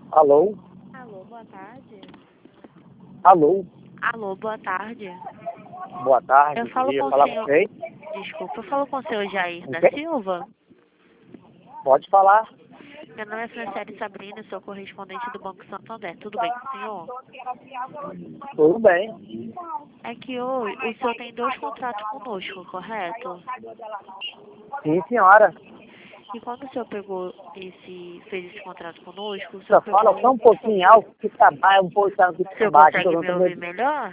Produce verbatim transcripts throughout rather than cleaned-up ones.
Alô? Alô, boa tarde. Alô? Alô, boa tarde. Boa tarde. Eu falo Queria com o falar com senhor... você. Desculpa, eu falo com o senhor Jair da Ok? Silva. Pode falar. Meu nome é Franciele Sabrina, sou correspondente do Banco Santander. Tudo bem com o senhor? Tudo bem. É que hoje o senhor tem dois contratos conosco, correto? Sim, senhora. E quando o senhor pegou esse, fez esse contrato conosco, o senhor Só pegou... fala só um pouquinho alto, que tá baixo, um pouco tá, que O tá senhor baixo. consegue Então, me eu ouvir tô- melhor?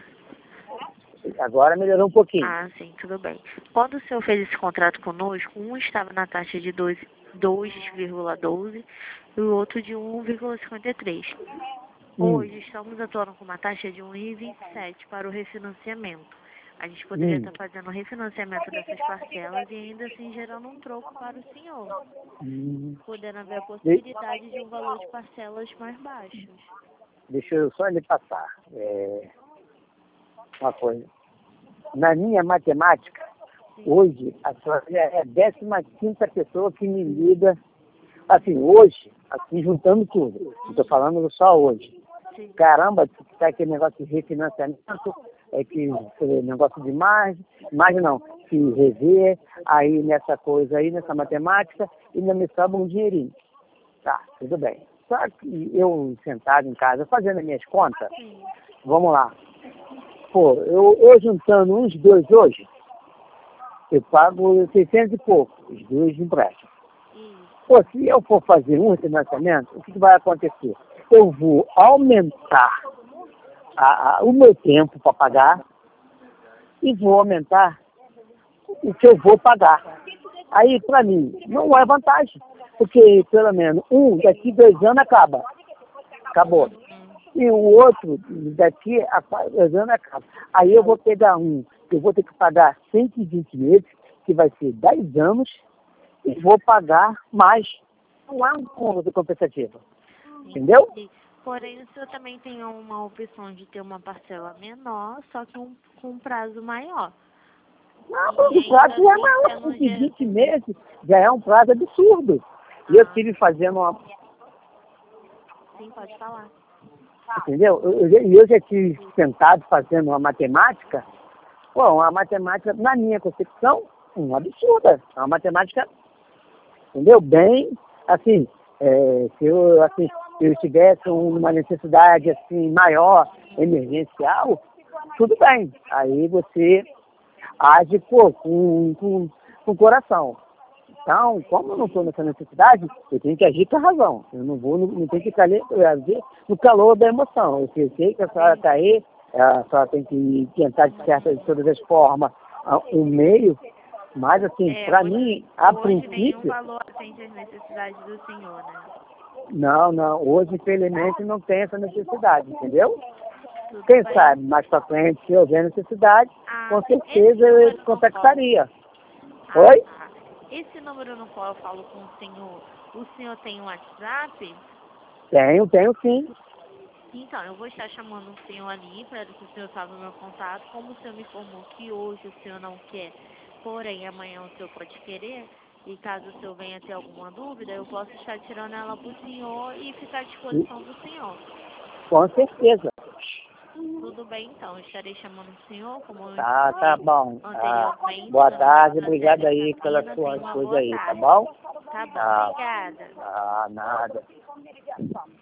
Agora melhorou um pouquinho. Ah, sim, tudo bem. Quando o senhor fez esse contrato conosco, um estava na taxa de dois vírgula doze e o outro de um vírgula cinquenta e três. Hum, Hoje estamos atuando com uma taxa de um vírgula vinte e sete para o refinanciamento. A gente poderia hum, estar fazendo o refinanciamento dessas parcelas e ainda assim gerando um troco para o senhor, hum. podendo haver a De- possibilidade de um valor de parcelas mais baixos. Deixa eu só lhe passar é, uma coisa. Na minha matemática, hoje, a senhora é a décima quinta pessoa que me liga, assim, hoje, assim, juntando tudo. Estou falando só hoje. Sim. Caramba, tá aquele negócio de refinanciamento, é que é, negócio de margem, margem não, se rever, aí nessa coisa aí, nessa matemática, ainda me sobra um dinheirinho. Tá, tudo bem. Só que eu sentado em casa, fazendo as minhas contas, Sim. vamos lá. Pô, eu, eu juntando uns dois hoje, eu pago seiscentos e pouco, os dois empréstimos. Isso. Pô, se eu for fazer um refinanciamento, o que, que vai acontecer? Eu vou aumentar a, a, o meu tempo para pagar e vou aumentar o que eu vou pagar. Aí, para mim, não é vantagem, porque pelo menos um daqui dois anos acaba. Acabou. E o outro daqui a dois anos acaba. Aí eu vou pegar um, eu vou ter que pagar cento e vinte meses, que vai ser dez anos, e vou pagar mais. Não é um cômodo compensativo. Entendeu? E, porém, o senhor também tem uma opção de ter uma parcela menor, só que um, com um prazo maior. Não, E o prazo ainda já é assim, maior, tendo cento um e ger- vinte meses já é um prazo absurdo. E eu Ah, estive fazendo uma, sim, pode falar. entendeu? E eu, eu, eu já estive sentado fazendo uma matemática, pô, uma matemática, na minha concepção, um absurda. É uma matemática, entendeu? Bem, assim, é, se eu, assim, se eu tivesse uma necessidade assim, maior, emergencial, tudo bem. Aí você age, pô, com, com, com o coração. Então, como eu não estou nessa necessidade, eu tenho que agir com a razão. Eu não vou, não, não tenho que ficar agir no calor da emoção. Eu sei, eu sei que a senhora está aí, a senhora tem que tentar, de certa, de todas as formas, ah, um meio, mas, assim, É, para hoje, mim, a hoje nenhum princípio, valor atende às necessidades do senhor, né? não, não, hoje, infelizmente, não tem essa necessidade, entendeu? Tudo Quem bem? sabe, mais para frente, se houver necessidade, Ah, com esse certeza eu número no qual... contactaria. Ah, Oi? tá. Esse número no qual eu falo com o senhor, o senhor tem um WhatsApp? Tenho, tenho sim. Então, eu vou estar chamando o senhor ali para que o senhor saiba o meu contato. Como o senhor me informou que hoje o senhor não quer, porém amanhã o senhor pode querer, e caso o senhor venha ter alguma dúvida, eu posso estar tirando ela para o senhor e ficar à disposição do senhor. Com certeza. Tudo bem, então. Eu estarei chamando o senhor, como eu Tá, tá informei bom. Ah, anteriormente. boa Meu nome é tarde, obrigado Franciele aí pela Sabrina. sua Tenha uma coisa boa aí, tá tarde. bom? Tá bom, Tá. obrigada. Ah, nada.